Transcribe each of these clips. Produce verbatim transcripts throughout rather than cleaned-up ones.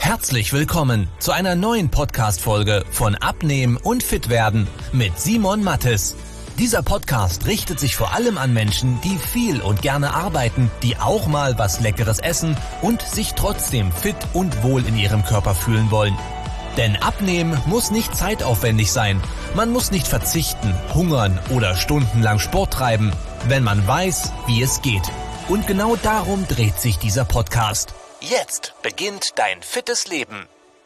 Herzlich willkommen zu einer neuen Podcast-Folge von Abnehmen und Fitwerden mit Simon Mattes. Dieser Podcast richtet sich vor allem an Menschen, die viel und gerne arbeiten, die auch mal was Leckeres essen und sich trotzdem fit und wohl in ihrem Körper fühlen wollen. Denn Abnehmen muss nicht zeitaufwendig sein. Man muss nicht verzichten, hungern oder stundenlang Sport treiben, wenn man weiß, wie es geht. Und genau darum dreht sich dieser Podcast. Jetzt beginnt dein fittes Leben.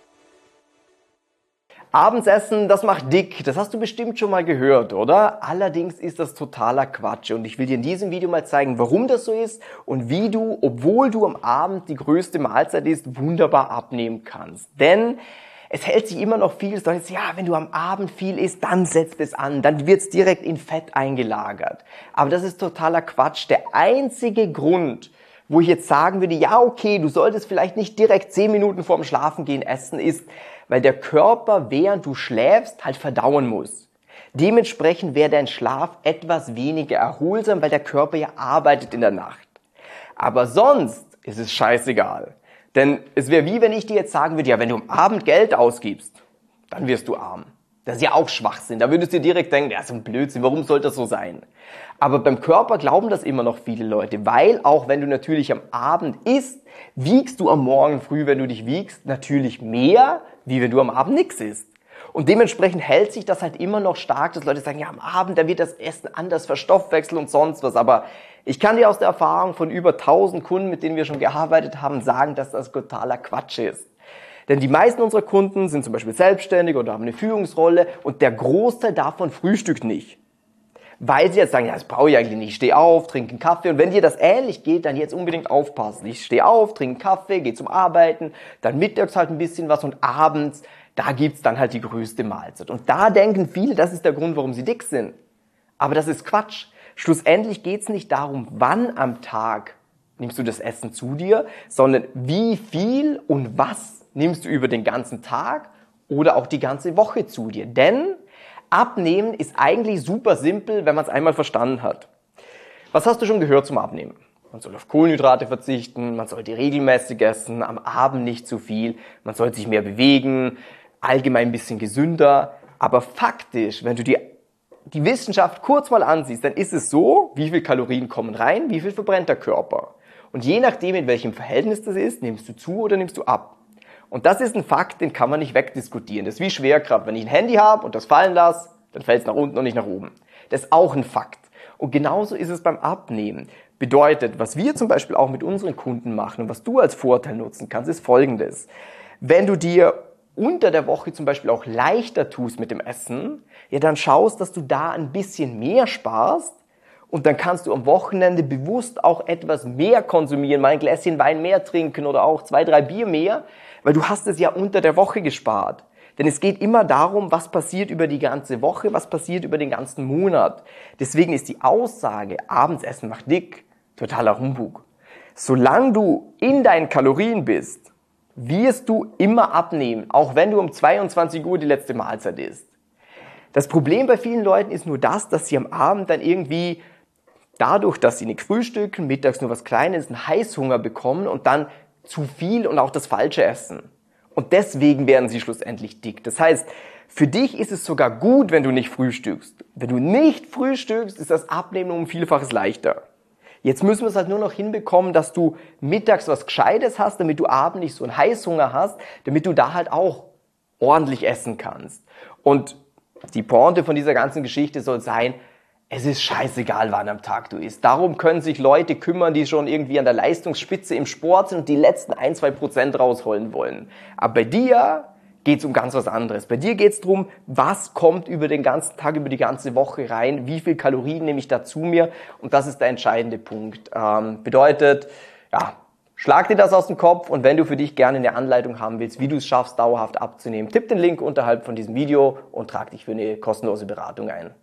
Abends essen, das macht dick. Das hast du bestimmt schon mal gehört, oder? Allerdings ist das totaler Quatsch. Und ich will dir in diesem Video mal zeigen, warum das so ist und wie du, obwohl du am Abend die größte Mahlzeit isst, wunderbar abnehmen kannst. Denn es hält sich immer noch viel, so, ja, wenn du am Abend viel isst, dann setzt es an, dann wird es direkt in Fett eingelagert. Aber das ist totaler Quatsch. Der einzige Grund, wo ich jetzt sagen würde, ja, okay, du solltest vielleicht nicht direkt zehn Minuten vorm Schlafengehen essen, ist, weil der Körper, während du schläfst, halt verdauen muss. Dementsprechend wäre dein Schlaf etwas weniger erholsam, weil der Körper ja arbeitet in der Nacht. Aber sonst ist es scheißegal. Denn es wäre wie, wenn ich dir jetzt sagen würde, ja, wenn du am Abend Geld ausgibst, dann wirst du arm. Das ist ja auch Schwachsinn. Da würdest du dir direkt denken, ja, so ein Blödsinn, warum soll das so sein? Aber beim Körper glauben das immer noch viele Leute, weil auch wenn du natürlich am Abend isst, wiegst du am Morgen früh, wenn du dich wiegst, natürlich mehr, wie wenn du am Abend nichts isst. Und dementsprechend hält sich das halt immer noch stark, dass Leute sagen, ja, am Abend, da wird das Essen anders verstoffwechselt und sonst was. Aber ich kann dir aus der Erfahrung von über tausend Kunden, mit denen wir schon gearbeitet haben, sagen, dass das totaler Quatsch ist. Denn die meisten unserer Kunden sind zum Beispiel selbstständig oder haben eine Führungsrolle und der Großteil davon frühstückt nicht. Weil sie jetzt sagen, ja, das brauche ich eigentlich nicht. Ich stehe auf, trinke einen Kaffee. Und wenn dir das ähnlich geht, dann jetzt unbedingt aufpassen. Ich stehe auf, trinke einen Kaffee, gehe zum Arbeiten, dann mittags halt ein bisschen was und abends, da gibt's dann halt die größte Mahlzeit. Und da denken viele, das ist der Grund, warum sie dick sind. Aber das ist Quatsch. Schlussendlich geht's nicht darum, wann am Tag nimmst du das Essen zu dir, sondern wie viel und was nimmst du über den ganzen Tag oder auch die ganze Woche zu dir. Denn Abnehmen ist eigentlich super simpel, wenn man es einmal verstanden hat. Was hast du schon gehört zum Abnehmen? Man soll auf Kohlenhydrate verzichten, man sollte regelmäßig essen, am Abend nicht zu viel, man sollte sich mehr bewegen, allgemein ein bisschen gesünder. Aber faktisch, wenn du dir die Wissenschaft kurz mal ansiehst, dann ist es so, wie viel Kalorien kommen rein, wie viel verbrennt der Körper. Und je nachdem, in welchem Verhältnis das ist, nimmst du zu oder nimmst du ab. Und das ist ein Fakt, den kann man nicht wegdiskutieren. Das ist wie Schwerkraft. Wenn ich ein Handy habe und das fallen lasse, dann fällt es nach unten und nicht nach oben. Das ist auch ein Fakt. Und genauso ist es beim Abnehmen. Bedeutet, was wir zum Beispiel auch mit unseren Kunden machen und was du als Vorteil nutzen kannst, ist Folgendes. Wenn du dir unter der Woche zum Beispiel auch leichter tust mit dem Essen, ja, dann schaust, dass du da ein bisschen mehr sparst und dann kannst du am Wochenende bewusst auch etwas mehr konsumieren, mal ein Gläschen Wein mehr trinken oder auch zwei, drei Bier mehr, weil du hast es ja unter der Woche gespart. Denn es geht immer darum, was passiert über die ganze Woche, was passiert über den ganzen Monat. Deswegen ist die Aussage, abends essen macht dick, totaler Humbug. Solange du in deinen Kalorien bist, wirst du immer abnehmen, auch wenn du um zweiundzwanzig Uhr die letzte Mahlzeit isst. Das Problem bei vielen Leuten ist nur das, dass sie am Abend dann irgendwie dadurch, dass sie nicht frühstücken, mittags nur was Kleines, einen Heißhunger bekommen und dann zu viel und auch das Falsche essen. Und deswegen werden sie schlussendlich dick. Das heißt, für dich ist es sogar gut, wenn du nicht frühstückst. Wenn du nicht frühstückst, ist das Abnehmen um ein Vielfaches leichter. Jetzt müssen wir es halt nur noch hinbekommen, dass du mittags was Gescheites hast, damit du abends nicht so einen Heißhunger hast, damit du da halt auch ordentlich essen kannst. Und die Pointe von dieser ganzen Geschichte soll sein, es ist scheißegal, wann am Tag du isst. Darum können sich Leute kümmern, die schon irgendwie an der Leistungsspitze im Sport sind und die letzten ein, zwei Prozent rausholen wollen. Aber bei dir geht's um ganz was anderes. Bei dir geht's drum, was kommt über den ganzen Tag, über die ganze Woche rein, wie viel Kalorien nehme ich da zu mir und das ist der entscheidende Punkt. Ähm, bedeutet, ja, schlag dir das aus dem Kopf und wenn du für dich gerne eine Anleitung haben willst, wie du es schaffst, dauerhaft abzunehmen, tipp den Link unterhalb von diesem Video und trag dich für eine kostenlose Beratung ein.